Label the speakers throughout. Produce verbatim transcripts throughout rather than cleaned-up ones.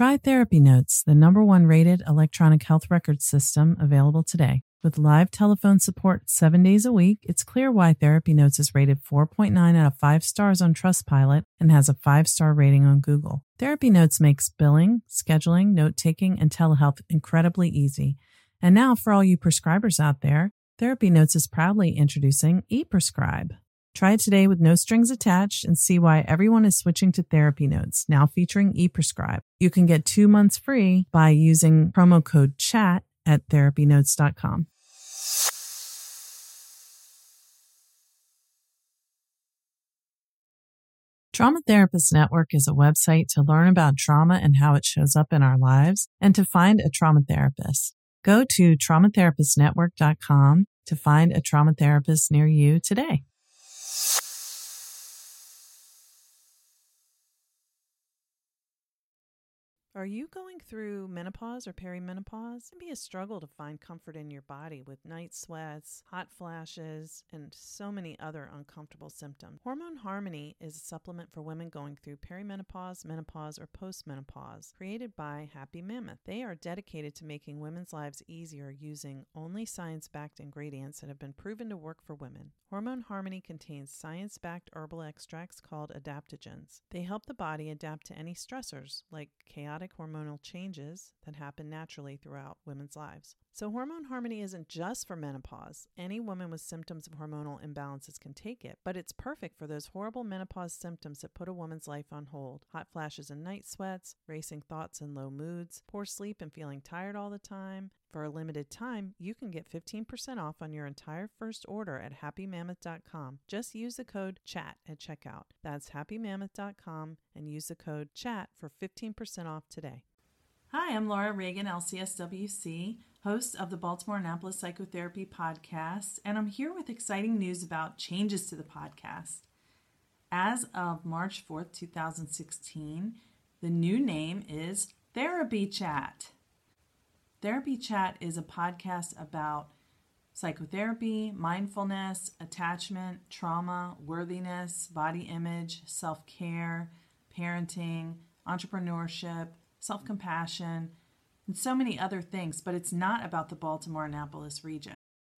Speaker 1: Try Therapy Notes, the number one rated electronic health record system available today. With live telephone support seven days a week, it's clear why Therapy Notes is rated four point nine out of five stars on Trustpilot and has a five-star rating on Google. Therapy Notes makes billing, scheduling, note-taking, and telehealth incredibly easy. And now, for all you prescribers out there, Therapy Notes is proudly introducing ePrescribe. Try it today with no strings attached and see why everyone is switching to Therapy Notes, now featuring ePrescribe. You can get two months free by using promo code CHAT at therapy notes dot com. Trauma Therapist Network is a website to learn about trauma and how it shows up in our lives and to find a trauma therapist. Go to trauma therapist network dot com to find a trauma therapist near you today. Are you going through menopause or perimenopause? It can be a struggle to find comfort in your body with night sweats, hot flashes, and so many other uncomfortable symptoms. Hormone Harmony is a supplement for women going through perimenopause, menopause, or postmenopause, created by Happy Mammoth. They are dedicated to making women's lives easier using only science-backed ingredients that have been proven to work for women. Hormone Harmony contains science-backed herbal extracts called adaptogens. They help the body adapt to any stressors, like chaotic hormonal changes that happen naturally throughout women's lives. So Hormone Harmony isn't just for menopause. Any woman with symptoms of hormonal imbalances can take it, but it's perfect for those horrible menopause symptoms that put a woman's life on hold. Hot flashes and night sweats, racing thoughts and low moods, poor sleep and feeling tired all the time. For a limited time, you can get fifteen percent off on your entire first order at happy mammoth dot com. Just use the code CHAT at checkout. That's happy mammoth dot com and use the code CHAT for fifteen percent off today. Hi, I'm Laura Reagan, L C S W C, host of the Baltimore Annapolis Psychotherapy Podcast, and I'm here with exciting news about changes to the podcast. As of March fourth, twenty sixteen, the new name is Therapy Chat. Therapy Chat is a podcast about psychotherapy, mindfulness, attachment, trauma, worthiness, body image, self-care, parenting, entrepreneurship, self-compassion, and so many other things, but it's not about the Baltimore-Annapolis region.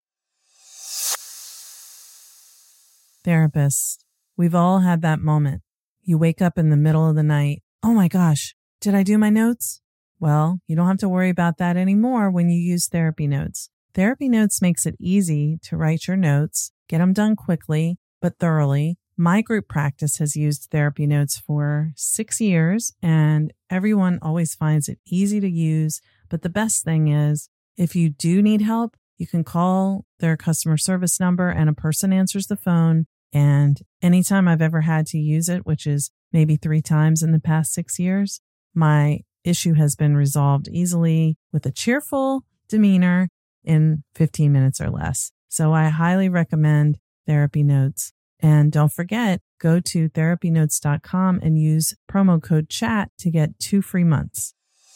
Speaker 1: Therapists, we've all had that moment. You wake up in the middle of the night. Oh my gosh, did I do my notes? Well, you don't have to worry about that anymore when you use Therapy Notes. Therapy Notes makes it easy to write your notes, get them done quickly, but thoroughly. My group practice has used Therapy Notes for six years, and everyone always finds it easy to use. But the best thing is, if you do need help, you can call their customer service number and a person answers the phone. And anytime I've ever had to use it, which is maybe three times in the past six years, my issue has been resolved easily with a cheerful demeanor in fifteen minutes or less. So I highly recommend Therapy Notes. And don't forget, go to therapy notes dot com and use promo code CHAT to get two free months.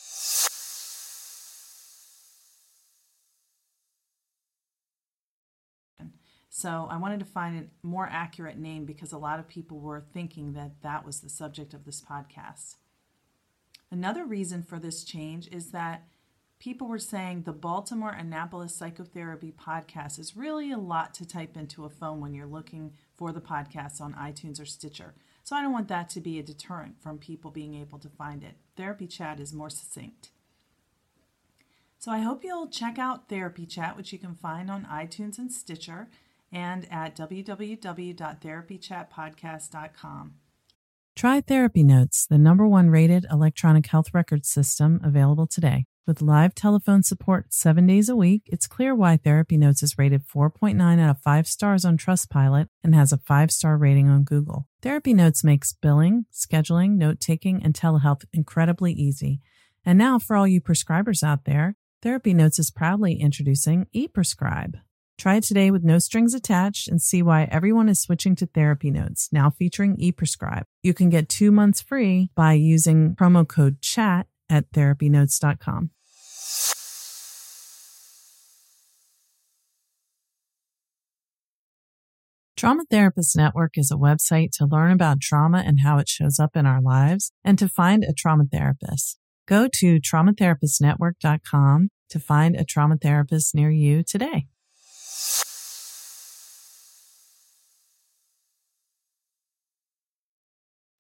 Speaker 1: So I wanted to find a more accurate name because a lot of people were thinking that that was the subject of this podcast. Another reason for this change is that people were saying the Baltimore Annapolis Psychotherapy Podcast is really a lot to type into a phone when you're looking for the podcast on iTunes or Stitcher. So I don't want that to be a deterrent from people being able to find it. Therapy Chat is more succinct. So I hope you'll check out Therapy Chat, which you can find on iTunes and Stitcher, and at w w w dot therapy chat podcast dot com. Try Therapy Notes, the number one rated electronic health record system available today. With live telephone support seven days a week, it's clear why Therapy Notes is rated four point nine out of five stars on Trustpilot and has a five-star rating on Google. Therapy Notes makes billing, scheduling, note-taking, and telehealth incredibly easy. And now, for all you prescribers out there, Therapy Notes is proudly introducing ePrescribe. Try it today with no strings attached and see why everyone is switching to Therapy Notes, now featuring ePrescribe. You can get two months free by using promo code CHAT at therapy notes dot com. Trauma Therapist Network is a website to learn about trauma and how it shows up in our lives and to find a trauma therapist. Go to traumatherapist network dot com to find a trauma therapist near you today.